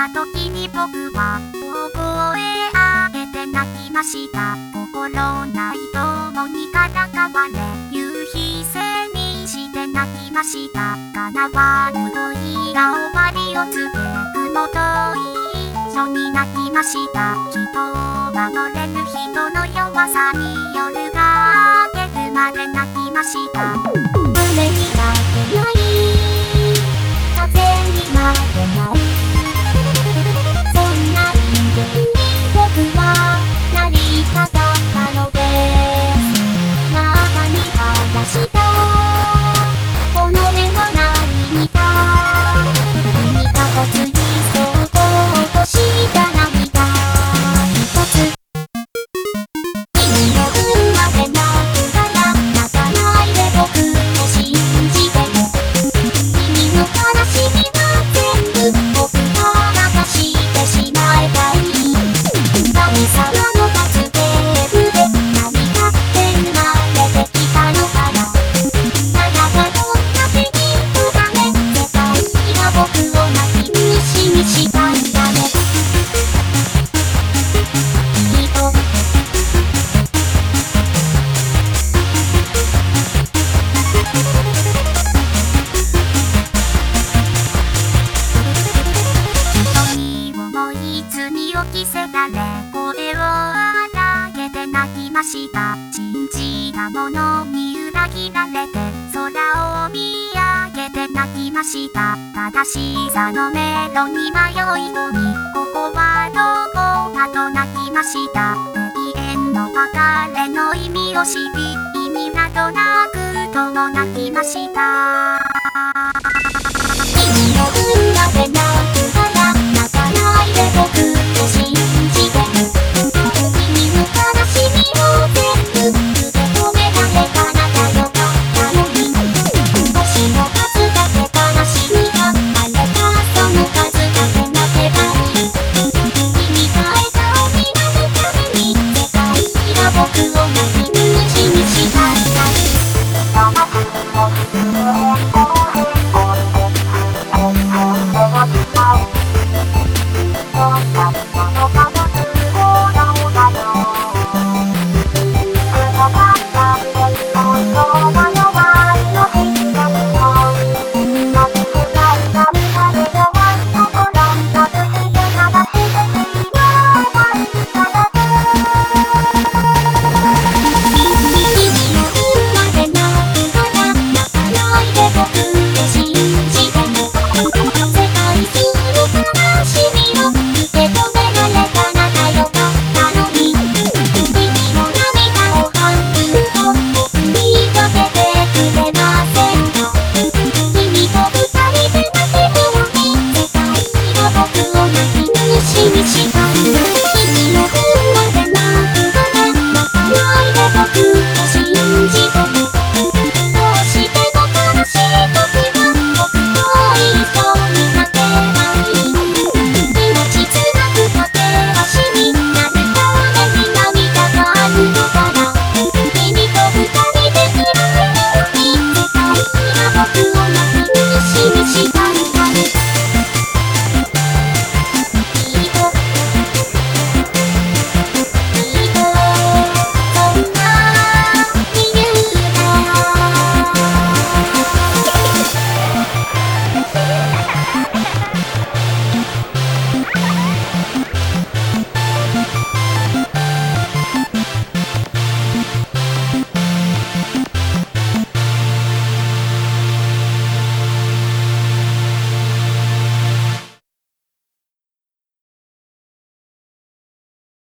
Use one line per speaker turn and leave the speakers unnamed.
た時に僕は大声上げて泣きました。心ないとにからかわれ夕日背にして泣きました。叶わぬ恋が終わりを告げ雲と一緒に泣きました。人を守れぬ人の弱さに夜が明けるまで泣きました。雨に負けない風に負けないそんな人間に僕はなりたかったのです。中に話したこの目は何見た何か突にそうこうとした涙一つ君の運までなくから泣かないで僕を信じてよ。君の悲しみは全部僕が流してしまえばいい。神様の助けで何かって生まれてきたのかな。あなたのために歌え世界が僕を泣き虫にしたんだね。きっと人に重い罪を着せられ声を荒げて泣きました。信じたものに裏切られて空を見上げて泣きました。正しさの迷路に迷い込みここはどこかと泣きました。永遠の別れの意味を知り意味などなくとも泣きました。